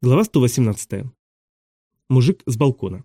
Глава 118. Мужик с балкона.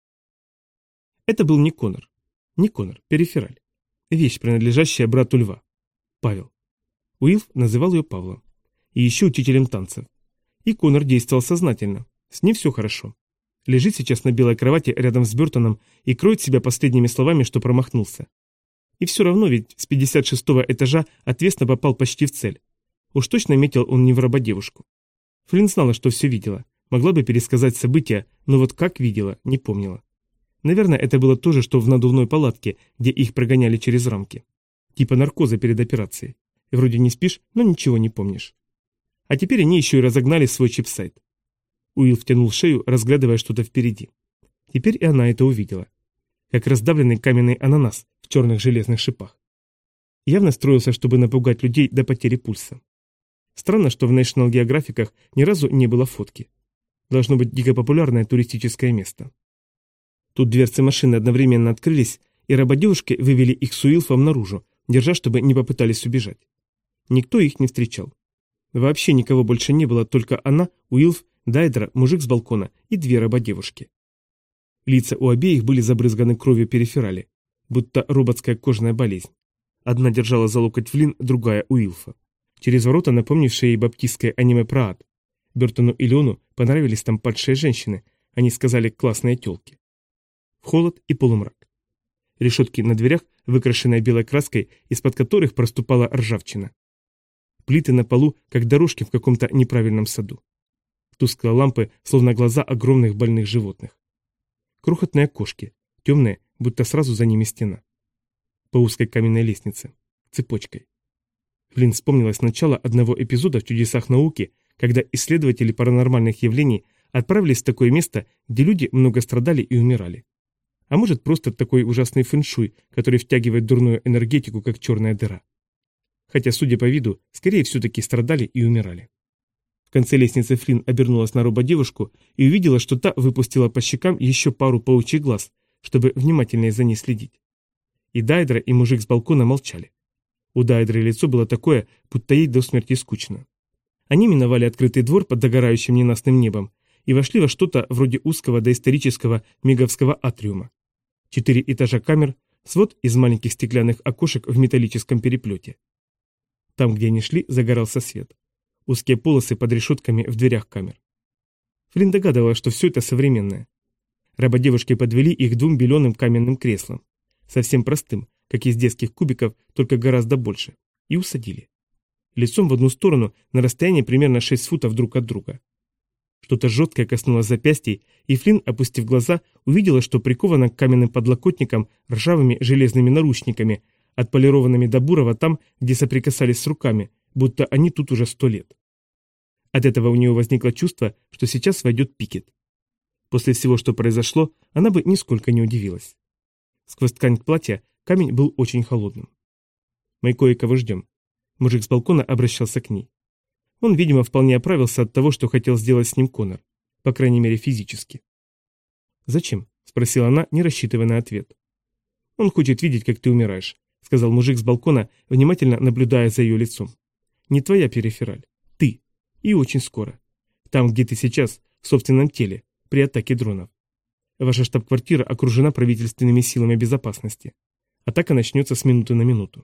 Это был не Конор. Не Конор, перифераль. Вещь, принадлежащая брату Льва. Павел. Уилф называл ее Павлом. И еще учителем танцев. И Конор действовал сознательно. С ним все хорошо. Лежит сейчас на белой кровати рядом с Бертоном и кроет себя последними словами, что промахнулся. И все равно ведь с 56-го этажа отвесно попал почти в цель. Уж точно метил он не в рабодевушку. Флинн знала, что все видела. Могла бы пересказать события, но вот как видела, не помнила. Наверное, это было то же, что в надувной палатке, где их прогоняли через рамки. Типа наркоза перед операцией. И вроде не спишь, но ничего не помнишь. А теперь они еще и разогнали свой чипсайт. Уилл втянул шею, разглядывая что-то впереди. Теперь и она это увидела. Как раздавленный каменный ананас в черных железных шипах. Явно строился, чтобы напугать людей до потери пульса. Странно, что в National Geographic'ах ни разу не было фотки. Должно быть дико популярное туристическое место. Тут дверцы машины одновременно открылись, и рабодевушки вывели их с Уилфом наружу, держа, чтобы не попытались убежать. Никто их не встречал. Вообще никого больше не было, только она, Уилф, Дайдра, мужик с балкона и две рабодевушки. Лица у обеих были забрызганы кровью периферали, будто роботская кожная болезнь. Одна держала за локоть Флинн, другая Уилфа. Через ворота, напомнившие ей баптистское аниме про ад. Бертону и Леону понравились там падшие женщины, они сказали «классные тёлки». Холод и полумрак. Решетки на дверях, выкрашенные белой краской, из-под которых проступала ржавчина. Плиты на полу, как дорожки в каком-то неправильном саду. Тусклые лампы, словно глаза огромных больных животных. Крохотные окошки, темные, будто сразу за ними стена. По узкой каменной лестнице, цепочкой. Флинн вспомнилось начало одного эпизода в «Чудесах науки», когда исследователи паранормальных явлений отправились в такое место, где люди много страдали и умирали. А может, просто такой ужасный фэншуй, который втягивает дурную энергетику, как черная дыра. Хотя, судя по виду, скорее все-таки страдали и умирали. В конце лестницы Флинн обернулась на рободевушку и увидела, что та выпустила по щекам еще пару паучьих глаз, чтобы внимательнее за ней следить. И Дайдра, и мужик с балкона молчали. У Дайдры лицо было такое, будто ей до смерти скучно. Они миновали открытый двор под догорающим ненастным небом и вошли во что-то вроде узкого доисторического меговского атриума. 4 этажа камер, свод из маленьких стеклянных окошек в металлическом переплете. Там, где они шли, загорался свет. Узкие полосы под решетками в дверях камер. Флинн догадывалась, что все это современное. Рабодевушки подвели их к 2 беленым каменным креслам. Совсем простым, как из детских кубиков, только гораздо больше, и усадили. Лицом в одну сторону на расстоянии примерно 6 футов друг от друга. Что-то жесткое коснулось запястьей, и Флинн, опустив глаза, увидела, что приковано к каменным подлокотникам ржавыми железными наручниками, отполированными до бурого там, где соприкасались с руками, будто они тут уже 100 лет. От этого у нее возникло чувство, что сейчас войдет Пикет. После всего, что произошло, она бы нисколько не удивилась. Сквозь ткань платья камень был очень холодным. «Мы кое-кого ждем». Мужик с балкона обращался к ней. Он, видимо, вполне оправился от того, что хотел сделать с ним Конор. По крайней мере, физически. «Зачем?» – спросила она, не рассчитывая на ответ. «Он хочет видеть, как ты умираешь», – сказал мужик с балкона, внимательно наблюдая за ее лицом. «Не твоя перифераль. Ты. И очень скоро. Там, где ты сейчас, в собственном теле, при атаке дронов. Ваша штаб-квартира окружена правительственными силами безопасности. Атака начнется с минуты на минуту».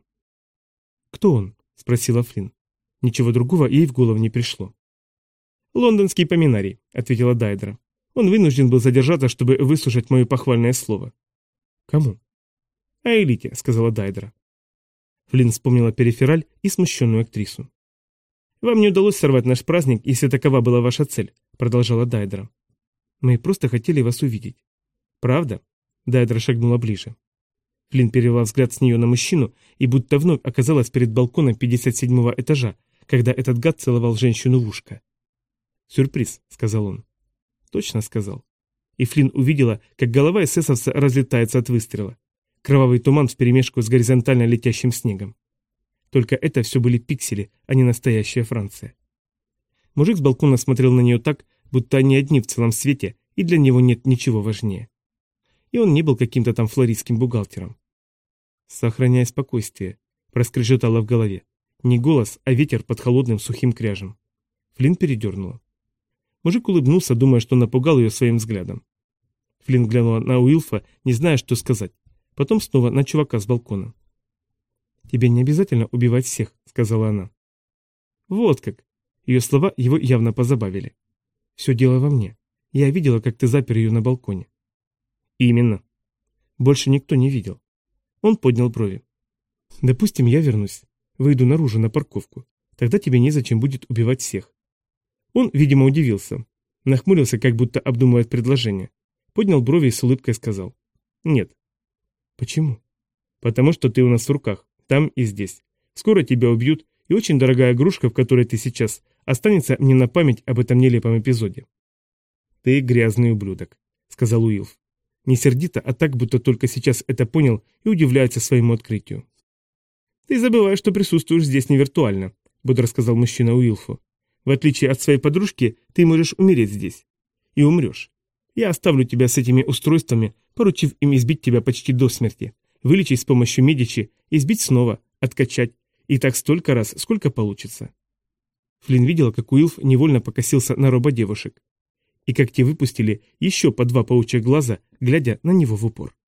«Кто он?» – спросила Флинн. Ничего другого ей в голову не пришло. «Лондонский поминарий», – ответила Дайдра. «Он вынужден был задержаться, чтобы выслушать мое похвальное слово». «Кому?» «А элите», – сказала Дайдра. Флинн вспомнила перифераль и смущенную актрису. «Вам не удалось сорвать наш праздник, если такова была ваша цель», – продолжала Дайдра. «Мы просто хотели вас увидеть». «Правда?» – Дайдра шагнула ближе. Флинн перевела взгляд с нее на мужчину и будто вновь оказалась перед балконом 57-го этажа, когда этот гад целовал женщину в ушко. «Сюрприз», — сказал он. «Точно сказал». И Флинн увидела, как голова эсэсовца разлетается от выстрела. Кровавый туман вперемешку с горизонтально летящим снегом. Только это все были пиксели, а не настоящая Франция. Мужик с балкона смотрел на нее так, будто они одни в целом свете, и для него нет ничего важнее. И он не был каким-то там флоридским бухгалтером. «Сохраняй спокойствие», — проскрежетало в голове. Не голос, а ветер под холодным сухим кряжем. Флинн передернула. Мужик улыбнулся, думая, что напугал ее своим взглядом. Флинн глянула на Уилфа, не зная, что сказать. Потом снова на чувака с балкона. «Тебе не обязательно убивать всех», — сказала она. «Вот как». Ее слова его явно позабавили. «Все дело во мне. Я видела, как ты запер ее на балконе». «Именно». Больше никто не видел. Он поднял брови. «Допустим, я вернусь. Выйду наружу на парковку. Тогда тебе незачем будет убивать всех». Он, видимо, удивился. Нахмурился, как будто обдумывает предложение. Поднял брови и с улыбкой сказал. «Нет». «Почему?» «Потому что ты у нас в руках, там и здесь. Скоро тебя убьют, и очень дорогая игрушка, в которой ты сейчас, останется мне на память об этом нелепом эпизоде». «Ты грязный ублюдок», — сказал Уилф. Не сердито, а так, будто только сейчас это понял и удивляется своему открытию. «Ты забываешь, что присутствуешь здесь не виртуально», — бодро сказал мужчина Уилфу. «В отличие от своей подружки, ты можешь умереть здесь. И умрешь. Я оставлю тебя с этими устройствами, поручив им избить тебя почти до смерти, вылечить с помощью Медичи, избить снова, откачать, и так столько раз, сколько получится». Флинн видела, как Уилф невольно покосился на рободевушек, и как те выпустили еще по 2 паучьих глаза, глядя на него в упор.